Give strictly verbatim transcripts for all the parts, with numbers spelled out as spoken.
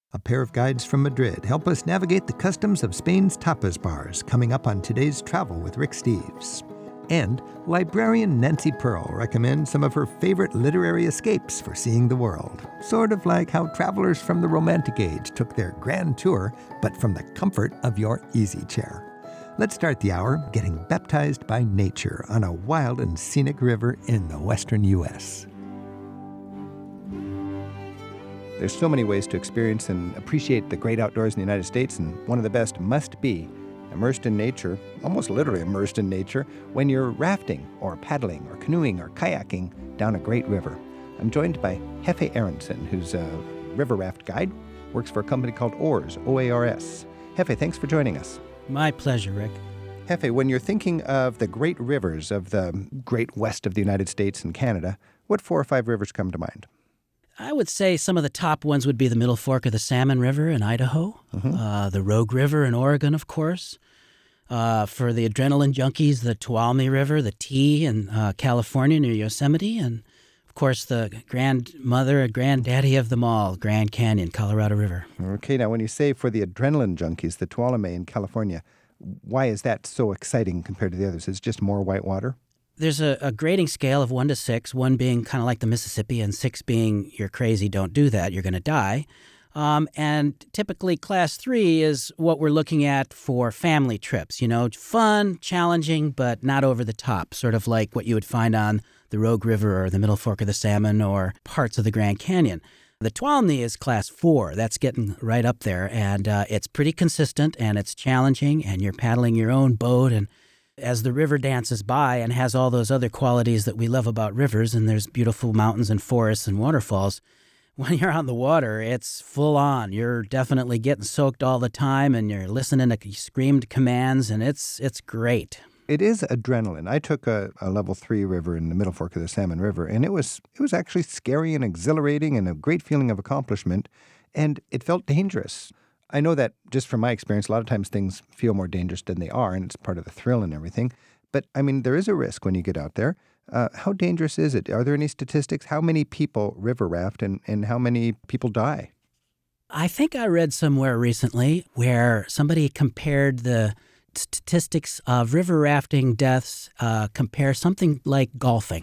A pair of guides from Madrid help us navigate the customs of Spain's tapas bars, coming up on today's Travel with Rick Steves. And librarian Nancy Pearl recommends some of her favorite literary escapes for seeing the world. Sort of like how travelers from the Romantic Age took their grand tour, but from the comfort of your easy chair. Let's start the hour getting baptized by nature on a wild and scenic river in the western U S There's so many ways to experience and appreciate the great outdoors in the United States, and one of the best must be immersed in nature, almost literally immersed in nature, when you're rafting or paddling or canoeing or kayaking down a great river. I'm joined by Jefe Aronson, who's a river raft guide, works for a company called Oars, O A R S. Jefe, thanks for joining us. My pleasure, Rick. Jefe, when you're thinking of the great rivers of the great west of the United States and Canada, what four or five rivers come to mind? I would say some of the top ones would be the Middle Fork of the Salmon River in Idaho, mm-hmm. uh, the Rogue River in Oregon, of course. Uh, for the adrenaline junkies, the Tuolumne River, the T in uh, California near Yosemite, and, of course, the grandmother and granddaddy of them all, Grand Canyon, Colorado River. Okay, now when you say for the adrenaline junkies, the Tuolumne in California, why is that so exciting compared to the others? Is it just more white water? There's a, a grading scale of one to six, one being kind of like the Mississippi and six being you're crazy, don't do that, you're going to die. Um, and typically class three is what we're looking at for family trips, you know, fun, challenging, but not over the top, sort of like what you would find on the Rogue River or the Middle Fork of the Salmon or parts of the Grand Canyon. The Tuolumne is class four. That's getting right up there, and uh, it's pretty consistent, and it's challenging, and you're paddling your own boat, and as the river dances by and has all those other qualities that we love about rivers, and there's beautiful mountains and forests and waterfalls, when you're on the water, it's full on. You're definitely getting soaked all the time, and you're listening to screamed commands, and it's it's great. It is adrenaline. I took a, a level three river in the Middle Fork of the Salmon River, and it was it was actually scary and exhilarating and a great feeling of accomplishment, and it felt dangerous. I know that just from my experience, a lot of times things feel more dangerous than they are, and it's part of the thrill and everything. But, I mean, there is a risk when you get out there. Uh, how dangerous is it? Are there any statistics? How many people river raft and, and how many people die? I think I read somewhere recently where somebody compared the statistics of river rafting deaths, uh, compare something like golfing.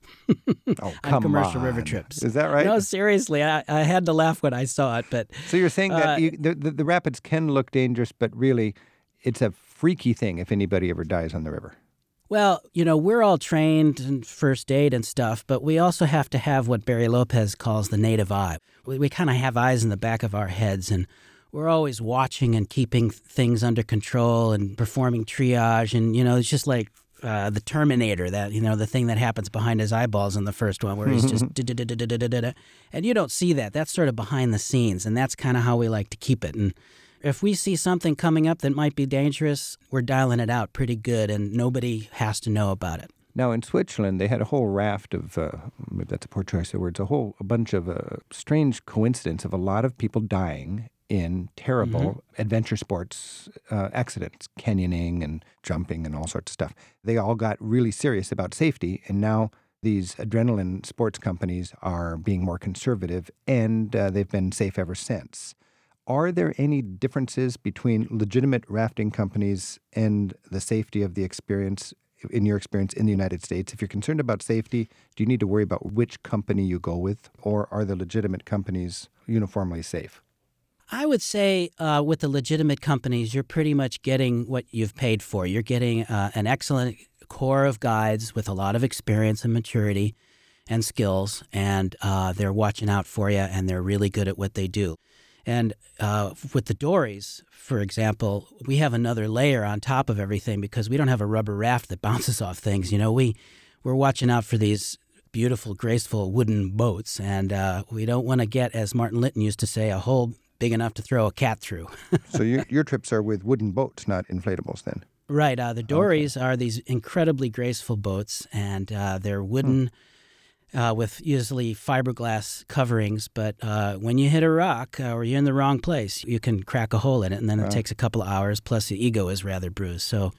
Oh, come on commercial on. river trips. Is that right? No, seriously, I, I had to laugh when I saw it. But so you're saying that uh, you, the, the the rapids can look dangerous, but really, it's a freaky thing if anybody ever dies on the river. Well, you know, we're all trained in first aid and stuff, but we also have to have what Barry Lopez calls the native eye. We, we kind of have eyes in the back of our heads, and we're always watching and keeping things under control and performing triage, and you know, it's just like. Uh, the Terminator, that, you know, the thing that happens behind his eyeballs in the first one where he's just da-da-da-da-da-da-da. And you don't see that. That's sort of behind the scenes, and that's kind of how we like to keep it. And if we see something coming up that might be dangerous, we're dialing it out pretty good, and nobody has to know about it. Now, in Switzerland, they had a whole raft of, uh, maybe that's a poor choice of words, a whole a bunch of uh, strange coincidence of a lot of people dying in terrible mm-hmm. adventure sports uh, accidents, canyoning and jumping and all sorts of stuff. They all got really serious about safety, and now these adrenaline sports companies are being more conservative, and uh, they've been safe ever since. Are there any differences between legitimate rafting companies and the safety of the experience, in your experience in the United States? If you're concerned about safety, do you need to worry about which company you go with, or are the legitimate companies uniformly safe? I would say uh, with the legitimate companies, you're pretty much getting what you've paid for. You're getting uh, an excellent core of guides with a lot of experience and maturity and skills, and uh, they're watching out for you, and they're really good at what they do. And uh, with the dories, for example, we have another layer on top of everything because we don't have a rubber raft that bounces off things. You know, we, we're watching out for these beautiful, graceful wooden boats, and uh, we don't want to get, as Martin Linton used to say, a hole big enough to throw a cat through. So your your trips are with wooden boats, not inflatables then? Right. Uh, the dories okay. are these incredibly graceful boats, and uh, they're wooden hmm. uh, with usually fiberglass coverings. But uh, when you hit a rock uh, or you're in the wrong place, you can crack a hole in it, and then wow. it takes a couple of hours, plus the ego is rather bruised. So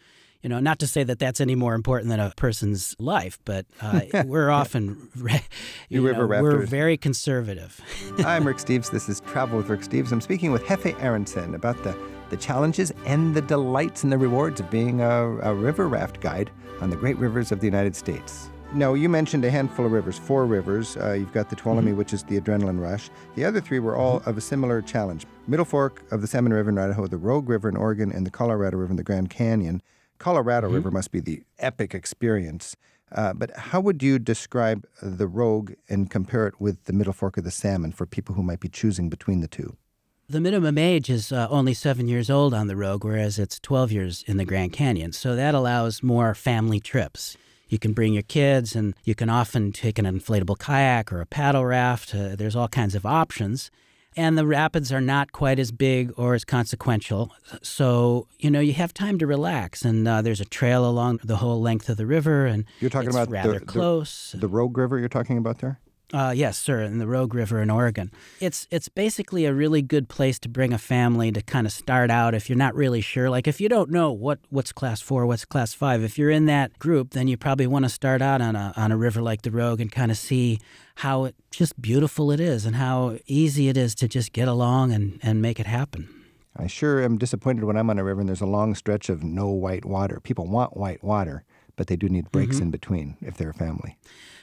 You know, not to say that that's any more important than a person's life, but uh, we're often, you You river know, we're rafters. very conservative. I'm Rick Steves. This is Travel with Rick Steves. I'm speaking with Jefe Aronson about the, the challenges and the delights and the rewards of being a, a river raft guide on the great rivers of the United States. Now, you mentioned a handful of rivers, four rivers. Uh, you've got the Tuolumne, mm-hmm. which is the adrenaline rush. The other three were all mm-hmm. of a similar challenge. Middle Fork of the Salmon River in Idaho, the Rogue River in Oregon, and the Colorado River in the Grand Canyon. Colorado mm-hmm. River must be the epic experience. Uh, but how would you describe the Rogue and compare it with the Middle Fork of the Salmon for people who might be choosing between the two? The minimum age is uh, only seven years old on the Rogue, whereas it's twelve years in the Grand Canyon. So that allows more family trips. You can bring your kids, and you can often take an inflatable kayak or a paddle raft. Uh, there's all kinds of options. And the rapids are not quite as big or as consequential. So, you know, you have time to relax. And uh, there's a trail along the whole length of the river, and you're talking it's about rather the, close. The, the Rogue River you're talking about there? Uh, yes, sir, in the Rogue River in Oregon. It's it's basically a really good place to bring a family to kind of start out if you're not really sure. Like if you don't know what, what's class four, what's class five, if you're in that group, then you probably want to start out on a on a river like the Rogue and kind of see how it, just beautiful it is and how easy it is to just get along and, and make it happen. I sure am disappointed when I'm on a river and there's a long stretch of no white water. People want white water, but they do need breaks mm-hmm. in between if they're a family.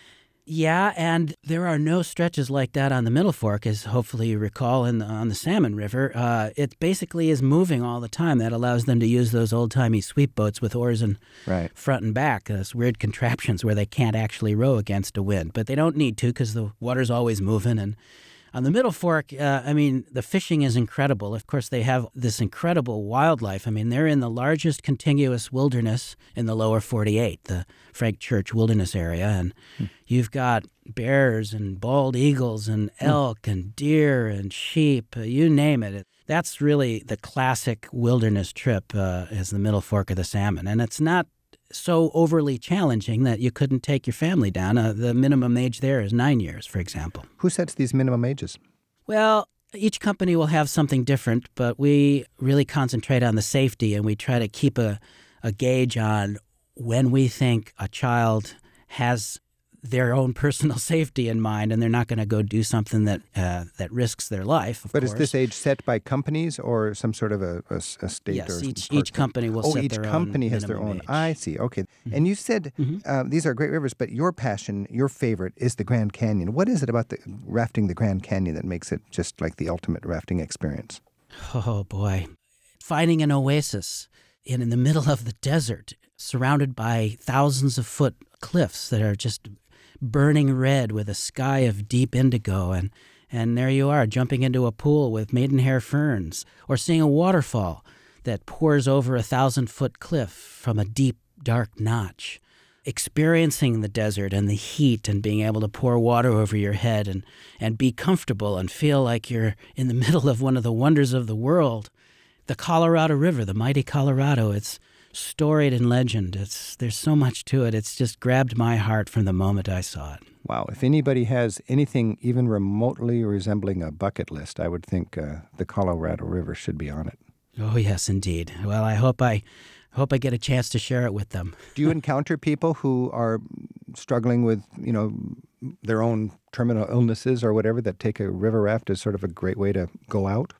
Yeah, and there are no stretches like that on the Middle Fork, as hopefully you recall, in the, on the Salmon River. Uh, it basically is moving all the time. That allows them to use those old-timey sweep boats with oars and right. front and back, those weird contraptions where they can't actually row against a wind. But they don't need to because the water's always moving. And on the Middle Fork, uh, I mean, the fishing is incredible. Of course, they have this incredible wildlife. I mean, they're in the largest contiguous wilderness in the lower forty-eight, the Frank Church Wilderness Area. And hmm. you've got bears and bald eagles and elk hmm. and deer and sheep, uh, you name it. That's really the classic wilderness trip uh, is the Middle Fork of the Salmon. And it's not so overly challenging that you couldn't take your family down. Uh, the minimum age there is nine years, for example. Who sets these minimum ages? Well, each company will have something different, but we really concentrate on the safety, and we try to keep a, a gauge on when we think a child has their own personal safety in mind, and they're not going to go do something that uh, that risks their life, of But course. Is this age set by companies or some sort of a, a, a state? Yes, or each, park? each company will oh, set each their own Oh, each company has their minimum own. age. I see. Okay. Mm-hmm. And you said mm-hmm. uh, these are great rivers, but your passion, your favorite, is the Grand Canyon. What is it about the rafting the Grand Canyon that makes it just like the ultimate rafting experience? Oh, boy. Finding an oasis in, in the middle of the desert, surrounded by thousands of foot cliffs that are just burning red with a sky of deep indigo, and, and there you are jumping into a pool with maidenhair ferns, or seeing a waterfall that pours over a thousand-foot cliff from a deep, dark notch. Experiencing the desert and the heat and being able to pour water over your head and, and be comfortable and feel like you're in the middle of one of the wonders of the world. The Colorado River, the mighty Colorado, it's storied in legend. It's there's so much to it. It's just grabbed my heart from the moment I saw it. Wow. If anybody has anything even remotely resembling a bucket list, I would think uh, the Colorado River should be on it. Oh, yes, indeed. Well, I hope I hope I get a chance to share it with them. Do you encounter people who are struggling with, you know, their own terminal illnesses or whatever that take a river raft as sort of a great way to go out?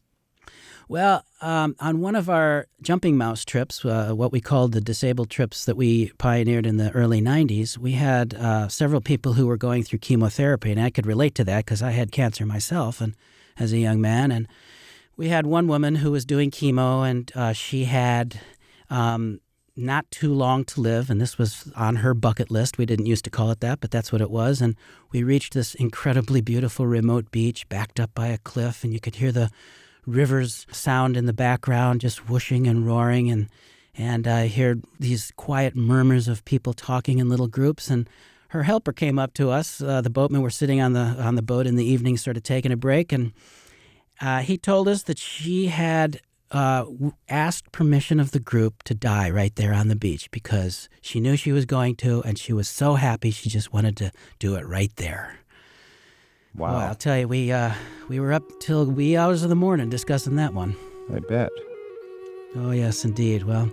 Well, um, on one of our jumping mouse trips, uh, what we called the disabled trips that we pioneered in the early nineties, we had uh, several people who were going through chemotherapy, and I could relate to that because I had cancer myself and as a young man. And we had one woman who was doing chemo, and uh, she had um, not too long to live, and this was on her bucket list. We didn't used to call it that, but that's what it was. And we reached this incredibly beautiful remote beach backed up by a cliff, and you could hear the river's sound in the background, just whooshing and roaring, and and I heard these quiet murmurs of people talking in little groups. And her helper came up to us. Uh, the boatmen were sitting on the on the boat in the evening, sort of taking a break, and uh, he told us that she had uh, asked permission of the group to die right there on the beach because she knew she was going to, and she was so happy she just wanted to do it right there. Wow. Well, I'll tell you, we uh, we were up till wee hours of the morning discussing that one. I bet. Oh, yes, indeed. Well,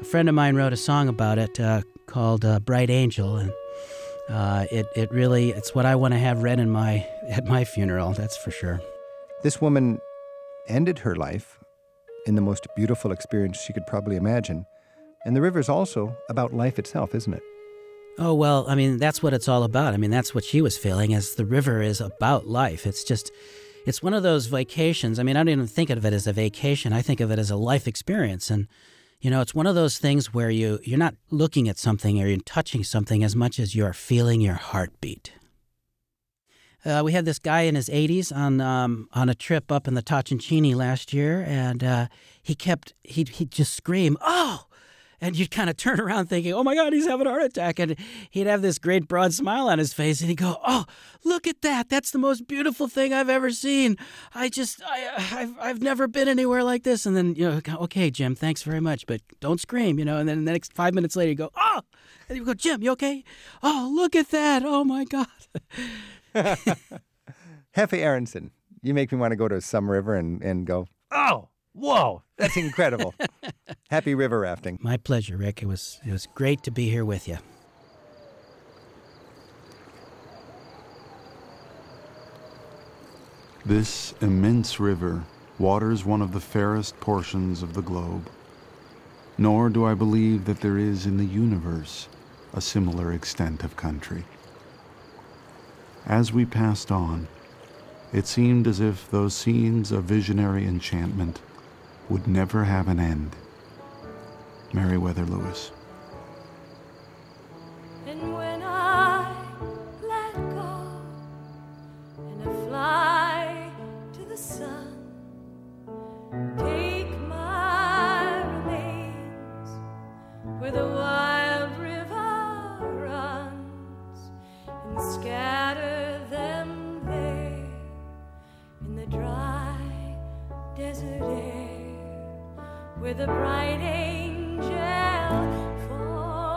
A friend of mine wrote a song about it uh, called uh, Bright Angel, and uh, it, it really, it's what I want to have read in my at my funeral, that's for sure. This woman ended her life in the most beautiful experience she could probably imagine. And the river's also about life itself, isn't it? Oh, well, I mean, that's what it's all about. I mean, that's what she was feeling, as the river is about life. It's just, it's one of those vacations. I mean, I don't even think of it as a vacation. I think of it as a life experience. And, you know, it's one of those things where you, you're not looking at something or you're touching something as much as you're feeling your heartbeat. Uh, we had this guy in his eighties on um, on a trip up in the Tachincini last year, and uh, he kept, he'd, he'd just scream, "Oh!" And you'd kind of turn around thinking, "Oh my God, he's having a heart attack." And he'd have this great broad smile on his face, and he'd go, "Oh, look at that. That's the most beautiful thing I've ever seen. I just, I, I've, I've never been anywhere like this." And then, you know, "Okay, Jim, thanks very much, but don't scream," you know. And then the next five minutes later, you go, "Oh!" And you go, "Jim, you okay? Oh, look at that. Oh my God." Heffe Aronson, you make me want to go to some river and, and go, "Oh, whoa, that's incredible." Happy river rafting. My pleasure, Rick. It was it was great to be here with you. This immense river waters one of the fairest portions of the globe. Nor do I believe that there is in the universe a similar extent of country. As we passed on, it seemed as if those scenes of visionary enchantment would never have an end. Meriwether Lewis. And when I let go and I fly to the sun, take my remains where the wild river runs, and scatter them there in the dry desert air where the bright angel falls.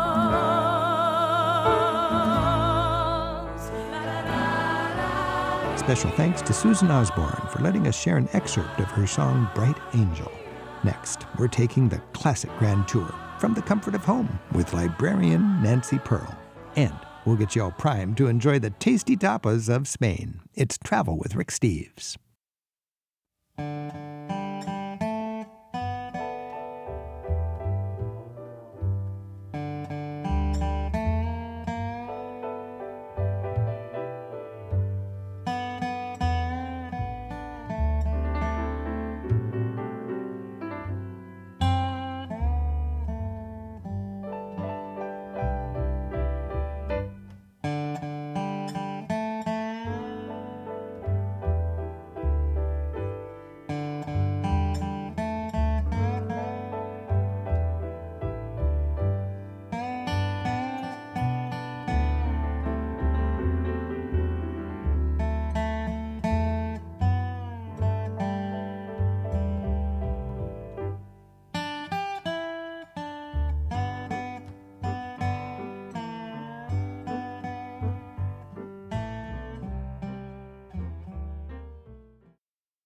Special thanks to Susan Osborne for letting us share an excerpt of her song Bright Angel. Next, we're taking the classic Grand Tour from the comfort of home with librarian Nancy Pearl. And we'll get you all primed to enjoy the tasty tapas of Spain. It's Travel with Rick Steves.